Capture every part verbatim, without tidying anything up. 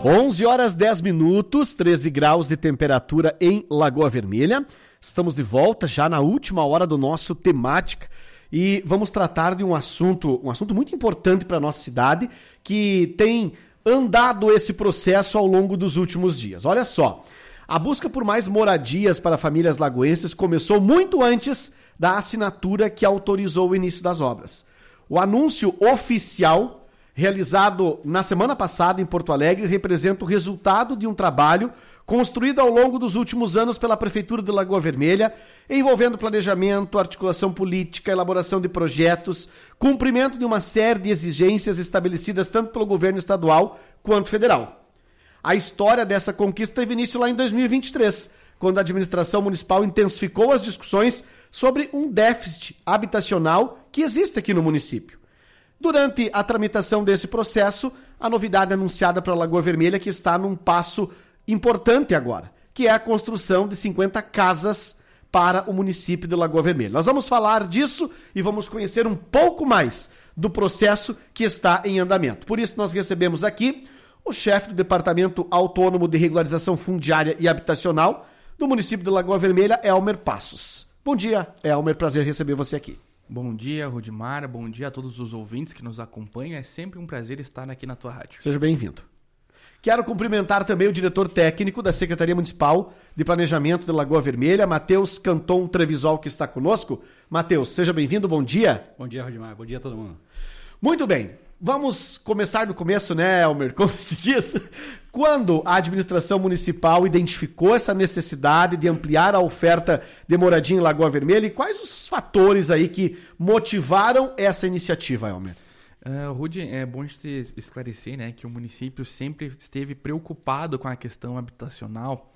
onze horas dez minutos, treze graus de temperatura em Lagoa Vermelha. Estamos de volta já na última hora do nosso Temática e vamos tratar de um assunto, um assunto muito importante para a nossa cidade, que tem andado esse processo ao longo dos últimos dias. Olha só, a busca por mais moradias para famílias lagoenses começou muito antes da assinatura que autorizou o início das obras. O anúncio oficial realizado na semana passada em Porto Alegre representa o resultado de um trabalho construído ao longo dos últimos anos pela Prefeitura de Lagoa Vermelha, envolvendo planejamento, articulação política, elaboração de projetos, cumprimento de uma série de exigências estabelecidas tanto pelo governo estadual quanto federal. A história dessa conquista teve início lá em dois mil e vinte e três, quando a administração municipal intensificou as discussões sobre um déficit habitacional que existe aqui no município. Durante a tramitação desse processo, a novidade anunciada para Lagoa Vermelha que está num passo importante agora, que é a construção de cinquenta casas para o município de Lagoa Vermelha. Nós vamos falar disso e vamos conhecer um pouco mais do processo que está em andamento. Por isso nós recebemos aqui o chefe do Departamento Autônomo de Regularização Fundiária e Habitacional do município de Lagoa Vermelha, Elmer Passos. Bom dia, Elmer, prazer receber você aqui. Bom dia, Rudimar, bom dia a todos os ouvintes que nos acompanham, é sempre um prazer estar aqui na tua rádio. Seja bem-vindo. Quero cumprimentar também o diretor técnico da Secretaria Municipal de Planejamento de Lagoa Vermelha, Matheus Canton Trevisol, que está conosco. Matheus, seja bem-vindo, bom dia. Bom dia, Rudimar, bom dia a todo mundo. Muito bem, vamos começar do começo, né, Elmer, como se diz? Quando a administração municipal identificou essa necessidade de ampliar a oferta de moradia em Lagoa Vermelha e quais os fatores aí que motivaram essa iniciativa, Elmer? Uh, Rudy, é bom a gente esclarecer, né, que o município sempre esteve preocupado com a questão habitacional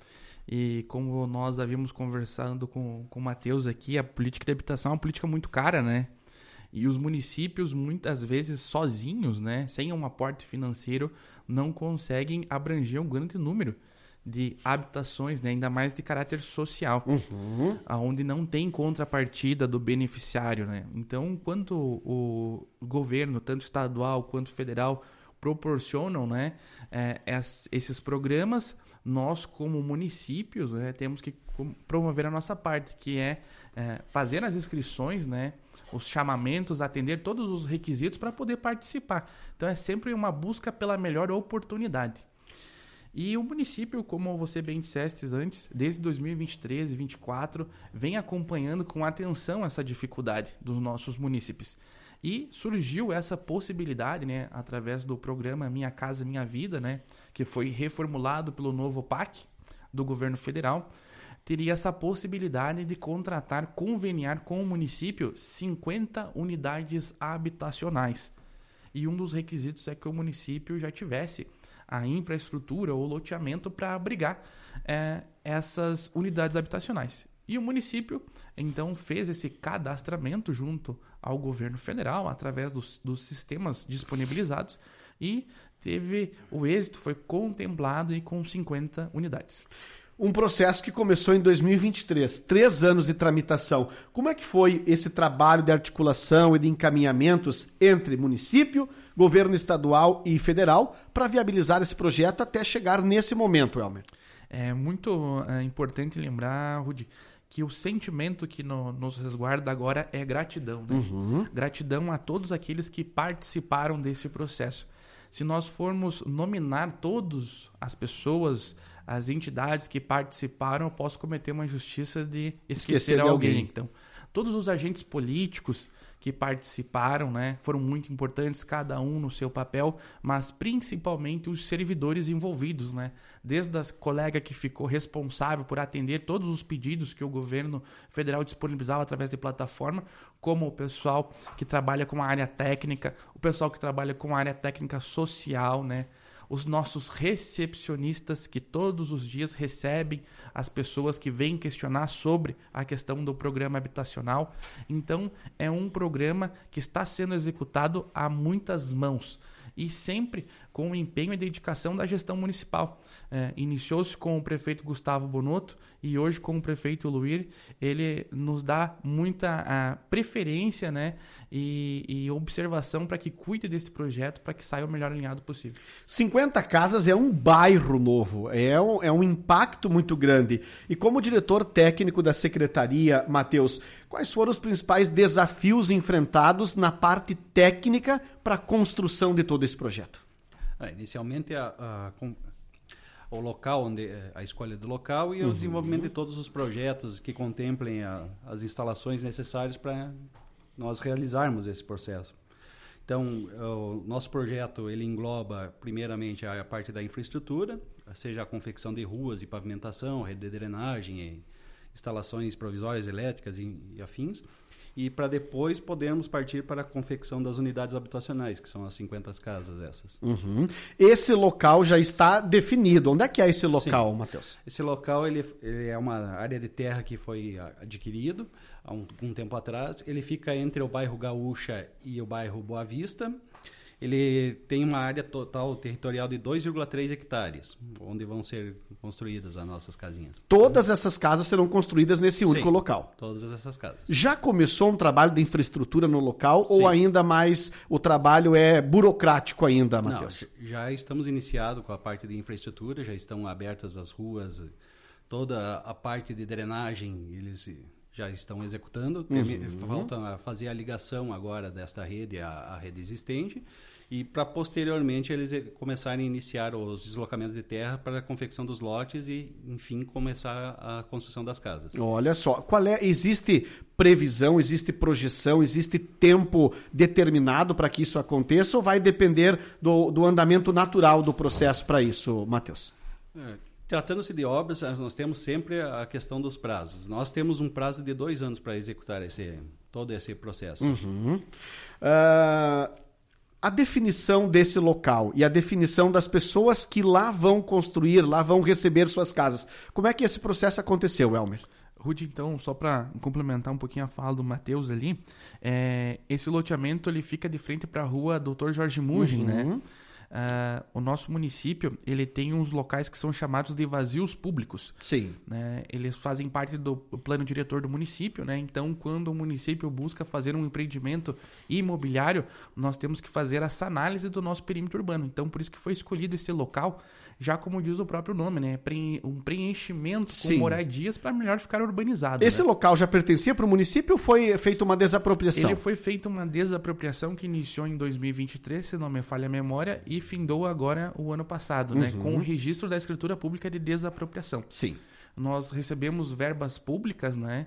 e como nós havíamos conversado com, com o Matheus aqui, a política de habitação é uma política muito cara, né? E os municípios, muitas vezes, sozinhos, né, sem um aporte financeiro, não conseguem abranger um grande número de habitações, né, ainda mais de caráter social, uhum. onde não tem contrapartida do beneficiário, né? Então, quando o governo, tanto estadual quanto federal, proporcionam, né, é, esses programas, nós, como municípios, né, temos que promover a nossa parte, que é, é fazer as inscrições, né, os chamamentos, atender todos os requisitos para poder participar. Então é sempre uma busca pela melhor oportunidade. E o município, como você bem disseste antes, desde dois mil e vinte e três e vinte e quatro, vem acompanhando com atenção essa dificuldade dos nossos munícipes. E surgiu essa possibilidade, né, através do programa Minha Casa Minha Vida, né, que foi reformulado pelo novo P A C do governo federal, teria essa possibilidade de contratar, conveniar com o município cinquenta unidades habitacionais. E um dos requisitos é que o município já tivesse a infraestrutura ou loteamento para abrigar é, essas unidades habitacionais. E o município, então, fez esse cadastramento junto ao governo federal, através dos, dos sistemas disponibilizados, e teve o êxito, foi contemplado e com cinquenta unidades. Um processo que começou em dois mil e vinte e três, três anos de tramitação. Como é que foi esse trabalho de articulação e de encaminhamentos entre município, governo estadual e federal para viabilizar esse projeto até chegar nesse momento, Elmer? É muito é, importante lembrar, Rudy, que o sentimento que no, nos resguarda agora é gratidão, né? Uhum. Gratidão a todos aqueles que participaram desse processo. Se nós formos nominar todas as pessoas, as entidades que participaram, eu posso cometer uma injustiça de esquecer, esquecer alguém. alguém. Então, todos os agentes políticos que participaram, né, foram muito importantes, cada um no seu papel, mas principalmente os servidores envolvidos, né, desde a colega que ficou responsável por atender todos os pedidos que o governo federal disponibilizava através de plataforma, como o pessoal que trabalha com a área técnica, o pessoal que trabalha com a área técnica social, né, os nossos recepcionistas que todos os dias recebem as pessoas que vêm questionar sobre a questão do programa habitacional. Então, é um programa que está sendo executado a muitas mãos. e sempre com o empenho e dedicação da gestão municipal. É, iniciou-se com o prefeito Gustavo Bonotto e hoje com o prefeito Luir, ele nos dá muita a, preferência, né, e, e observação para que cuide desse projeto, para que saia o melhor alinhado possível. cinquenta casas é um bairro novo, é um, é um impacto muito grande. E como diretor técnico da Secretaria, Matheus, quais foram os principais desafios enfrentados na parte técnica para a construção de todo esse projeto? Ah, inicialmente, a, a, o local, onde, a escolha do local e o uhum. desenvolvimento de todos os projetos que contemplem a, as instalações necessárias para nós realizarmos esse processo. Então, o nosso projeto ele engloba, primeiramente, a parte da infraestrutura, seja a confecção de ruas e pavimentação, rede de drenagem, e instalações provisórias elétricas e, e afins, e para depois podermos partir para a confecção das unidades habitacionais, que são as cinquenta casas essas. Uhum. Esse local já está definido. Onde é que é esse local, Matheus? Esse local ele, ele é uma área de terra que foi adquirido há um, um tempo atrás. Ele fica entre o bairro Gaúcha e o bairro Boa Vista. Ele tem uma área total territorial de dois vírgula três hectares, onde vão ser construídas as nossas casinhas. Todas essas casas serão construídas nesse único Sim, local? Todas essas casas. Já começou um trabalho de infraestrutura no local Sim. ou ainda mais o trabalho é burocrático ainda, Matheus? Não, já estamos iniciados com a parte de infraestrutura, já estão abertas as ruas, toda a parte de drenagem eles já estão executando. Uhum. Falta fazer a ligação agora desta rede à, à rede existente. E para posteriormente eles começarem a iniciar os deslocamentos de terra para a confecção dos lotes e, enfim, começar a construção das casas. Olha só, qual é? Existe previsão, existe projeção, existe tempo determinado para que isso aconteça ou vai depender do, do andamento natural do processo para isso, Matheus? É, tratando-se de obras, nós temos sempre a questão dos prazos. Nós temos um prazo de dois anos para executar esse, todo esse processo. Uhum. Uh... A definição desse local e a definição das pessoas que lá vão construir, lá vão receber suas casas. Como é que esse processo aconteceu, Elmer? Rudy, então, só para complementar um pouquinho a fala do Matheus ali, é, esse loteamento ele fica de frente para a rua doutor Jorge Mugem, uhum. né? Uh, o nosso município ele tem uns locais que são chamados de vazios públicos. Sim. Né? Eles fazem parte do plano diretor do município, né? Então, quando o município busca fazer um empreendimento imobiliário, nós temos que fazer essa análise do nosso perímetro urbano. Então, por isso que foi escolhido esse local, já como diz o próprio nome, né? Um preenchimento Sim. com moradias para melhor ficar urbanizado. Esse né? local já pertencia para o município ou foi feita uma desapropriação? Ele foi feita uma desapropriação que iniciou em dois mil e vinte e três, se não me falha a memória, e findou agora o ano passado, uhum. né? Com o registro da escritura pública de desapropriação. Sim. Nós recebemos verbas públicas, né?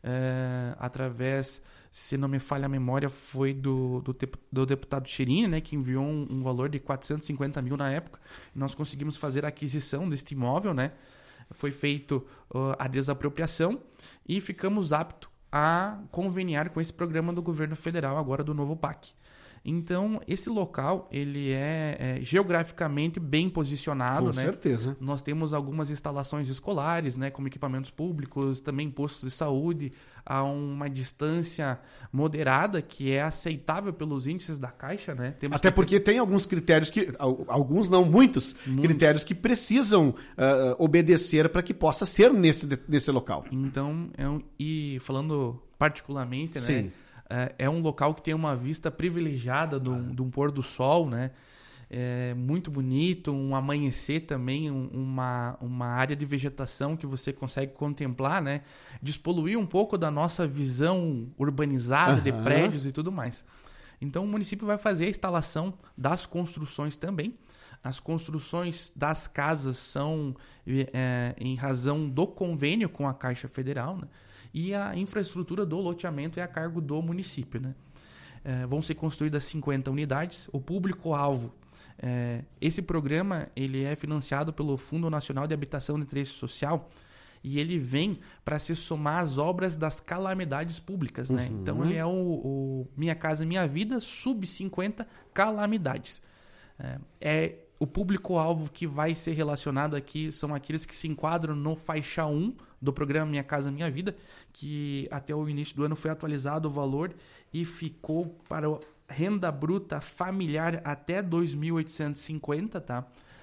É, através, se não me falha a memória, foi do, do, do deputado Cherini, né? Que enviou um, um valor de quatrocentos e cinquenta mil na época. E nós conseguimos fazer a aquisição deste imóvel, né? Foi feito uh, a desapropriação e ficamos aptos a conveniar com esse programa do governo federal, agora do novo P A C. Então, esse local, ele é, é geograficamente bem posicionado, Com né? certeza. Nós temos algumas instalações escolares, né? Como equipamentos públicos, também postos de saúde, a uma distância moderada, que é aceitável pelos índices da Caixa, né? Temos Até que... porque tem alguns critérios que, alguns não, muitos, muitos. critérios que precisam uh, obedecer para que possa ser nesse, nesse local. Então, é um... e falando particularmente, Sim. né? É um local que tem uma vista privilegiada de um, de um pôr do sol, né? É muito bonito, um amanhecer também, um, uma, uma área de vegetação que você consegue contemplar, né? Despoluir um pouco da nossa visão urbanizada uhum. de prédios e tudo mais. Então o município vai fazer a instalação das construções também. As construções das casas são é, em razão do convênio com a Caixa Federal, né? E a infraestrutura do loteamento é a cargo do município, né? É, vão ser construídas cinquenta unidades. O público-alvo, é, esse programa ele é financiado pelo Fundo Nacional de Habitação de Interesse Social e ele vem para se somar às obras das calamidades públicas, né? Uhum. Então ele é o, o Minha Casa Minha Vida sub cinquenta calamidades. É, é o público-alvo que vai ser relacionado aqui são aqueles que se enquadram no faixa um do programa Minha Casa Minha Vida, que até o início do ano foi atualizado o valor e ficou para renda bruta familiar até dois mil oitocentos e cinquenta, tá?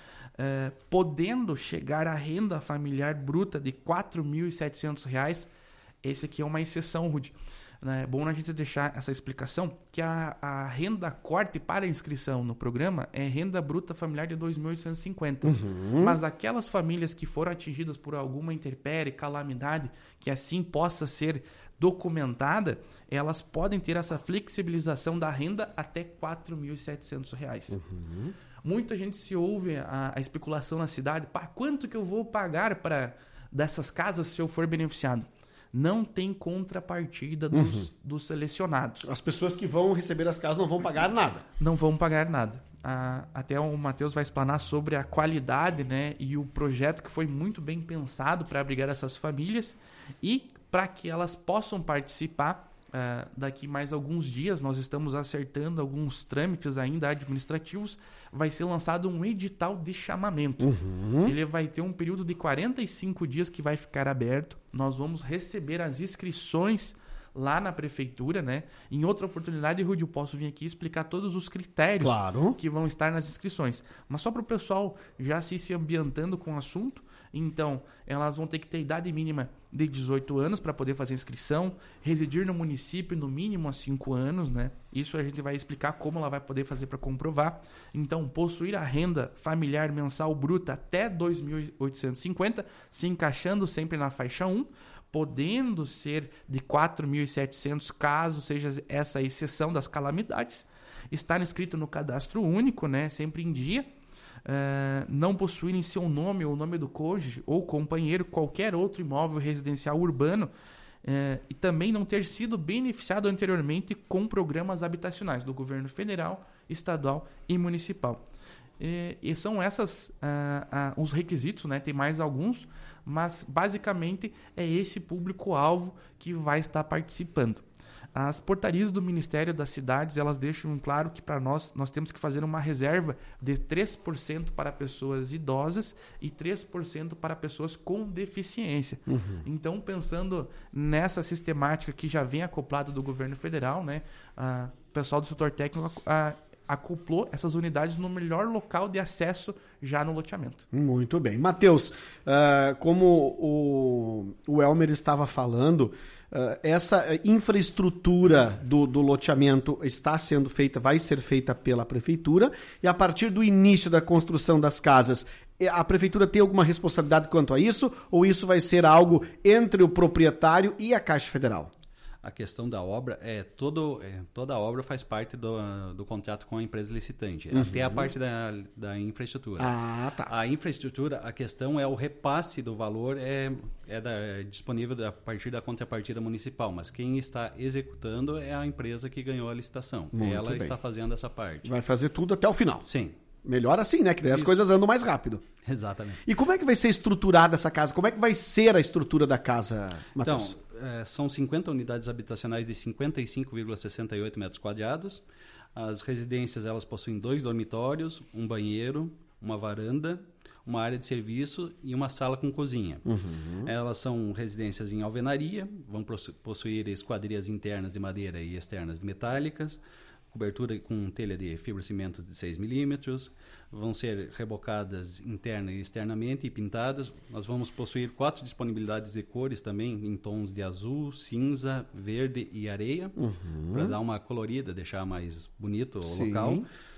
Uh, podendo chegar à renda familiar bruta de quatro mil e setecentos reais. Esse aqui é uma exceção, Rudy. É bom a gente deixar essa explicação, que a, a renda corte para inscrição no programa é renda bruta familiar de dois mil oitocentos e cinquenta. Uhum. Mas aquelas famílias que foram atingidas por alguma intempérie, calamidade, que assim possa ser documentada, elas podem ter essa flexibilização da renda até quatro mil e setecentos reais. Uhum. Muita gente se ouve a, a especulação na cidade, pá, quanto que eu vou pagar para dessas casas se eu for beneficiado? Não tem contrapartida dos, uhum. dos selecionados. As pessoas que vão receber as casas não vão pagar nada. Não vão pagar nada. Ah, até o Matheus vai explanar sobre a qualidade, né, e o projeto que foi muito bem pensado para abrigar essas famílias e para que elas possam participar. Uh, daqui mais alguns dias, nós estamos acertando alguns trâmites ainda administrativos, vai ser lançado um edital de chamamento. Uhum. Ele vai ter um período de quarenta e cinco dias que vai ficar aberto. Nós vamos receber as inscrições lá na prefeitura, né? Em outra oportunidade, Rudy, eu posso vir aqui explicar todos os critérios claro. que vão estar nas inscrições. Mas só para o pessoal já se, se ambientando com o assunto, então, elas vão ter que ter idade mínima de dezoito anos para poder fazer inscrição, residir no município no mínimo há cinco anos, né? Isso a gente vai explicar como ela vai poder fazer para comprovar. Então, possuir a renda familiar mensal bruta até dois mil oitocentos e cinquenta, se encaixando sempre na faixa um, podendo ser de quatro mil e setecentos caso seja essa a exceção das calamidades, estar inscrito no cadastro único, né? Sempre em dia. Uh, não possuir em seu nome ou o nome do cônjuge ou companheiro qualquer outro imóvel residencial urbano uh, e também não ter sido beneficiado anteriormente com programas habitacionais do governo federal, estadual e municipal. E, e são esses uh, uh, os requisitos, né? Tem mais alguns, mas basicamente é esse público-alvo que vai estar participando. As portarias do Ministério das Cidades, elas deixam claro que para nós, nós temos que fazer uma reserva de três por cento para pessoas idosas e três por cento para pessoas com deficiência. Uhum. Então, pensando nessa sistemática que já vem acoplado do governo federal, né, a, o pessoal do setor técnico a, acoplou essas unidades no melhor local de acesso já no loteamento. Muito bem. Matheus, uh, como o, o Elmer estava falando, Uh, essa infraestrutura do, do loteamento está sendo feita, vai ser feita pela prefeitura, e a partir do início da construção das casas, a prefeitura tem alguma responsabilidade quanto a isso, ou isso vai ser algo entre o proprietário e a Caixa Federal? A questão da obra, é, todo, é toda a obra faz parte do, do contrato com a empresa licitante, uhum. até a parte da, da infraestrutura. Ah, tá. A infraestrutura, a questão é o repasse do valor, é, é, da, é disponível a partir da contrapartida municipal, mas quem está executando é a empresa que ganhou a licitação. Muito Ela bem. está fazendo essa parte. Vai fazer tudo até o final. Sim. Melhor assim, né? Que daí as Isso. coisas andam mais rápido. Exatamente. E como é que vai ser estruturada essa casa? Como é que vai ser a estrutura da casa, Matheus? Então, é, são cinquenta unidades habitacionais de cinquenta e cinco vírgula sessenta e oito metros quadrados. As residências, elas possuem dois dormitórios, um banheiro, uma varanda, uma área de serviço e uma sala com cozinha. Uhum. Elas são residências em alvenaria, vão possuir esquadrias internas de madeira e externas de metálicas, cobertura com telha de fibrocimento de seis milímetros, vão ser rebocadas interna e externamente e pintadas. Nós vamos possuir quatro disponibilidades de cores também, em tons de azul, cinza, verde e areia, uhum. para dar uma colorida, deixar mais bonito o Sim. local.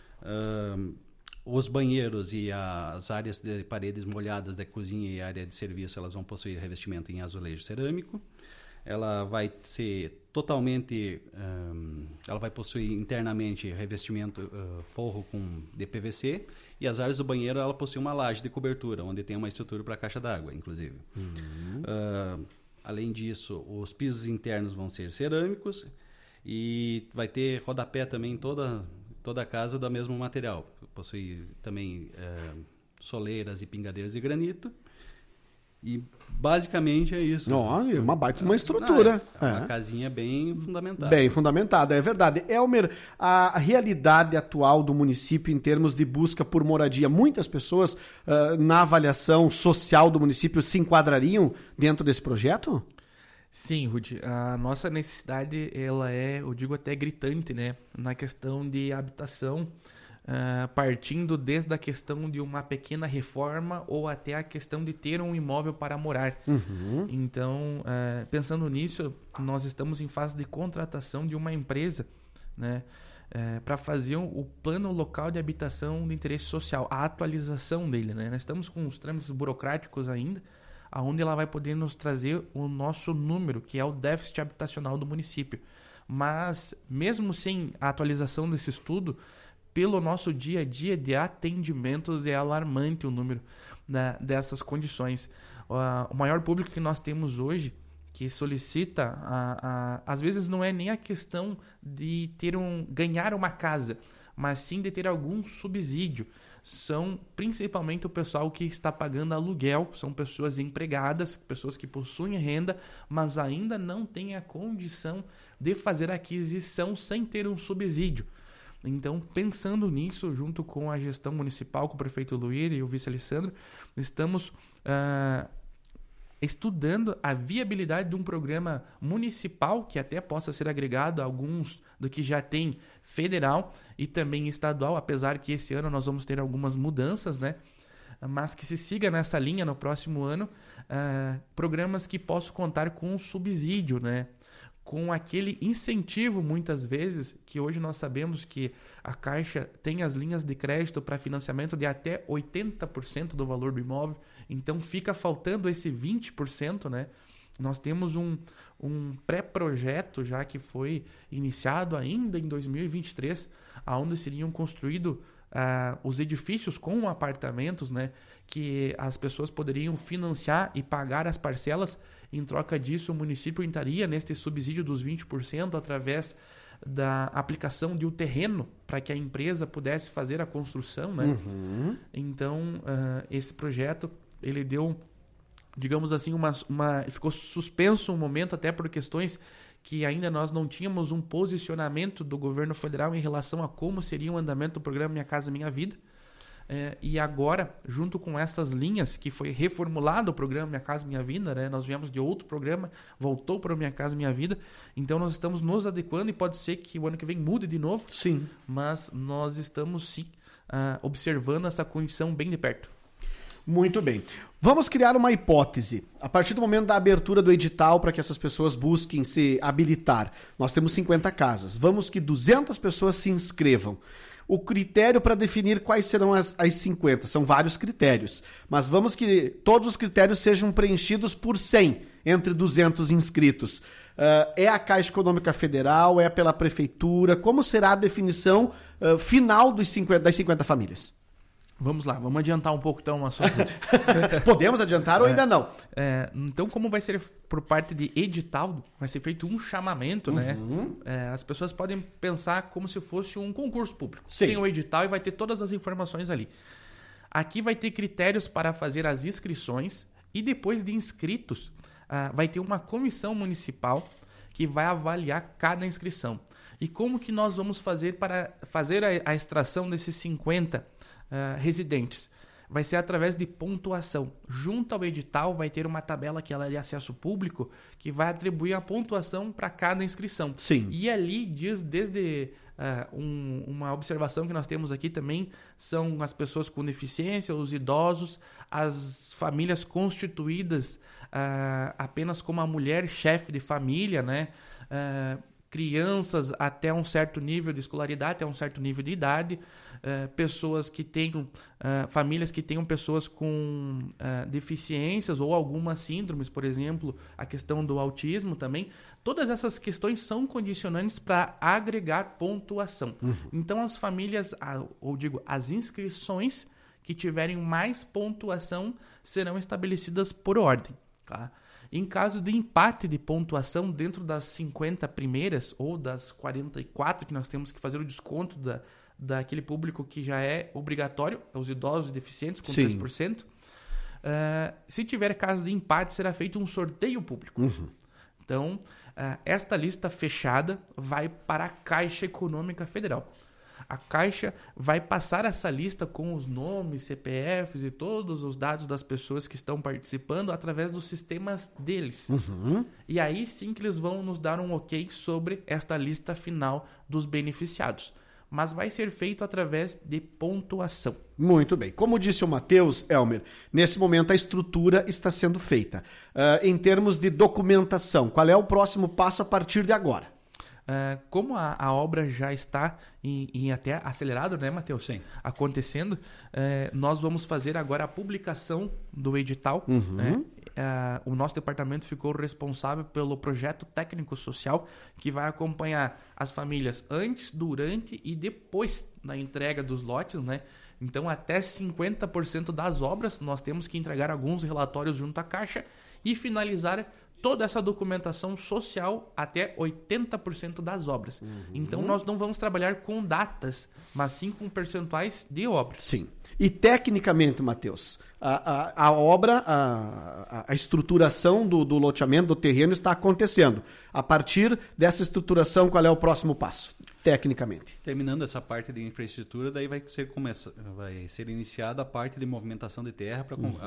Uh, os banheiros e as áreas de paredes molhadas da cozinha e área de serviço, elas vão possuir revestimento em azulejo cerâmico. Ela vai ser totalmente, um, ela vai possuir internamente revestimento uh, forro com de P V C, e as áreas do banheiro ela possui uma laje de cobertura, onde tem uma estrutura para caixa d'água, inclusive. Uhum. Uh, além disso, os pisos internos vão ser cerâmicos e vai ter rodapé também em toda, toda a casa do mesmo material. Possui também uh, soleiras e pingadeiras de granito. E basicamente é isso. Nossa, uma baita uma estrutura. Não, é uma é. casinha bem fundamentada. Bem fundamentada, é verdade. Elmer, a realidade atual do município em termos de busca por moradia, muitas pessoas uh, na avaliação social do município se enquadrariam dentro desse projeto? Sim, Rudy, a nossa necessidade, ela é, eu digo até gritante, né, na questão de habitação, uh, partindo desde a questão de uma pequena reforma ou até a questão de ter um imóvel para morar. Uhum. Então, uh, pensando nisso, nós estamos em fase de contratação de uma empresa, né, uh, para fazer o plano local de habitação de interesse social, a atualização dele, né. Nós estamos com os trâmites burocráticos ainda, onde ela vai poder nos trazer o nosso número, que é o déficit habitacional do município. Mas, mesmo sem a atualização desse estudo, pelo nosso dia a dia de atendimentos, é alarmante o número, né, dessas condições. Uh, o maior público que nós temos hoje, que solicita, a, a, às vezes não é nem a questão de ter um, ganhar uma casa, mas sim de ter algum subsídio. São principalmente o pessoal que está pagando aluguel, são pessoas empregadas, pessoas que possuem renda, mas ainda não têm a condição de fazer aquisição sem ter um subsídio. Então, pensando nisso, junto com a gestão municipal, com o prefeito Luir e o vice Alessandro, estamos uh, estudando a viabilidade de um programa municipal que até possa ser agregado a alguns do que já tem federal e também estadual, apesar que esse ano nós vamos ter algumas mudanças, né? Mas que se siga nessa linha no próximo ano, uh, programas que possam contar com um subsídio, né? Com aquele incentivo, muitas vezes, que hoje nós sabemos que a Caixa tem as linhas de crédito para financiamento de até oitenta por cento do valor do imóvel, então fica faltando esse vinte por cento, né? Nós temos um, um pré-projeto já que foi iniciado ainda em dois mil e vinte e três, onde seriam construídos uh, os edifícios com apartamentos, né, que as pessoas poderiam financiar e pagar as parcelas. Em troca disso, o município entraria neste subsídio dos vinte por cento através da aplicação de um terreno para que a empresa pudesse fazer a construção, né? Uhum. Então, uh, esse projeto, ele deu, digamos assim, uma, uma, ficou suspenso um momento até por questões que ainda nós não tínhamos um posicionamento do governo federal em relação a como seria o andamento do programa Minha Casa Minha Vida. É, e agora, junto com essas linhas, que foi reformulado o programa Minha Casa Minha Vida, né? Nós viemos de outro programa, voltou para o Minha Casa Minha Vida, então nós estamos nos adequando e pode ser que o ano que vem mude de novo. Sim. Mas nós estamos sim uh, observando essa condição bem de perto. Muito bem. Vamos criar uma hipótese. A partir do momento da abertura do edital para que essas pessoas busquem se habilitar, nós temos cinquenta casas. Vamos que duzentas pessoas se inscrevam. O critério para definir quais serão as, as cinquenta, são vários critérios, mas vamos que todos os critérios sejam preenchidos por cem entre duzentos inscritos. Uh, é a Caixa Econômica Federal, é pela Prefeitura? Como será a definição uh, final dos cinquenta, das cinquenta famílias? Vamos lá, vamos adiantar um pouco então o assunto. Podemos adiantar ou é, ainda não? É, então, como vai ser por parte de edital, vai ser feito um chamamento, uhum. né? É, as pessoas podem pensar como se fosse um concurso público. Sim. Tem o edital e vai ter todas as informações ali. Aqui vai ter critérios para fazer as inscrições e depois de inscritos, uh, vai ter uma comissão municipal que vai avaliar cada inscrição. E como que nós vamos fazer para fazer a, a extração desses cinquenta Uh, residentes? Vai ser através de pontuação. Junto ao edital vai ter uma tabela que ela é de acesso público que vai atribuir a pontuação para cada inscrição. Sim. E ali diz desde uh, um, uma observação que nós temos aqui também são as pessoas com deficiência, os idosos, as famílias constituídas uh, apenas como a mulher chefe de família, né? Uh, crianças até um certo nível de escolaridade, até um certo nível de idade, uh, pessoas que tenham, uh, famílias que tenham pessoas com uh, deficiências ou algumas síndromes, por exemplo, a questão do autismo também. Todas essas questões são condicionantes para agregar pontuação. Uhum. Então, as famílias, ou digo, as inscrições que tiverem mais pontuação serão estabelecidas por ordem, tá? Em caso de empate de pontuação dentro das cinquenta primeiras ou das quarenta e quatro que nós temos que fazer o desconto da, daquele público que já é obrigatório, os idosos e deficientes com Sim. três por cento, uh, se tiver caso de empate será feito um sorteio público. Uhum. Então, uh, esta lista fechada vai para a Caixa Econômica Federal. A Caixa vai passar essa lista com os nomes, C P Fs e todos os dados das pessoas que estão participando através dos sistemas deles. Uhum. E aí sim que eles vão nos dar um ok sobre esta lista final dos beneficiados. Mas vai ser feito através de pontuação. Muito bem. Como disse o Matheus, Elmer, nesse momento a estrutura está sendo feita. Uh, em termos de documentação, qual é o próximo passo a partir de agora? Uh, como a, a obra já está em, em até acelerado, né, Matheus? Sim. Acontecendo, uh, nós vamos fazer agora a publicação do edital. Uhum. Né? Uh, o nosso departamento ficou responsável pelo projeto técnico-social que vai acompanhar as famílias antes, durante e depois da entrega dos lotes, né? Então, até cinquenta por cento das obras, nós temos que entregar alguns relatórios junto à Caixa e finalizar toda essa documentação social até oitenta por cento das obras. Uhum. Então, nós não vamos trabalhar com datas, mas sim com percentuais de obras. Sim. E tecnicamente, Matheus, a, a, a obra, a, a estruturação do, do loteamento, do terreno está acontecendo. A partir dessa estruturação, qual é o próximo passo, tecnicamente? Terminando essa parte de infraestrutura, daí vai ser, começa, vai ser iniciada a parte de movimentação de terra para uhum.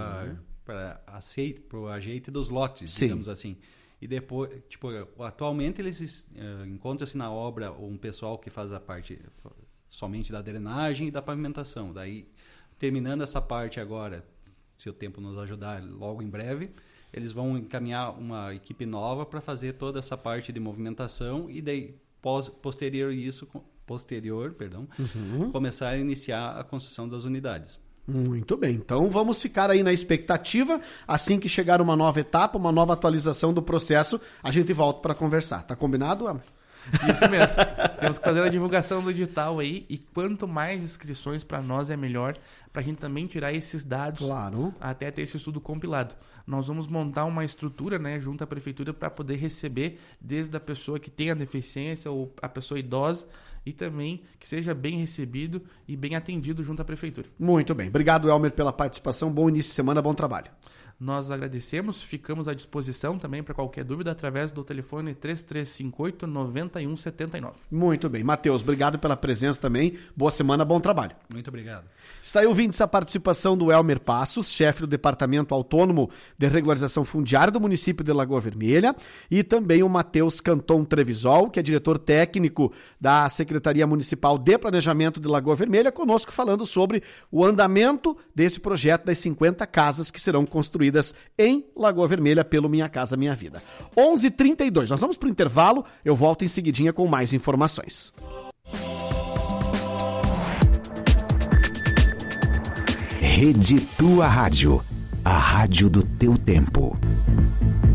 o ajeite dos lotes, Sim. digamos assim. E depois, tipo, atualmente eles uh, encontram-se na obra um pessoal que faz a parte somente da drenagem e da pavimentação. Daí, terminando essa parte agora, se o tempo nos ajudar, logo em breve, eles vão encaminhar uma equipe nova para fazer toda essa parte de movimentação e daí, pós, posterior isso, posterior, perdão, uhum. começar a iniciar a construção das unidades. Muito bem, então vamos ficar aí na expectativa. Assim que chegar uma nova etapa, uma nova atualização do processo, a gente volta para conversar. Tá combinado, Amor? Isso mesmo. Temos que fazer a divulgação do edital aí e quanto mais inscrições para nós é melhor, para a gente também tirar esses dados, claro, até ter esse estudo compilado. Nós vamos montar uma estrutura, né, junto à prefeitura para poder receber desde a pessoa que tem a deficiência ou a pessoa idosa e também que seja bem recebido e bem atendido junto à prefeitura. Muito bem. Obrigado, Elmer, pela participação. Bom início de semana, bom trabalho. Nós agradecemos, ficamos à disposição também para qualquer dúvida através do telefone três três cinco oito, nove um sete nove. Muito bem. Matheus, obrigado pela presença também. Boa semana, bom trabalho. Muito obrigado. Está aí ouvindo essa participação do Elmer Passos, chefe do Departamento Autônomo de Regularização Fundiária do município de Lagoa Vermelha, e também o Matheus Canton Trevisol, que é diretor técnico da Secretaria Municipal de Planejamento de Lagoa Vermelha, conosco falando sobre o andamento desse projeto das cinquenta casas que serão construídas em Lagoa Vermelha pelo Minha Casa Minha Vida. onze e trinta e dois, nós vamos para o intervalo, eu volto em seguidinha com mais informações. Rede Tua Rádio, a rádio do teu tempo.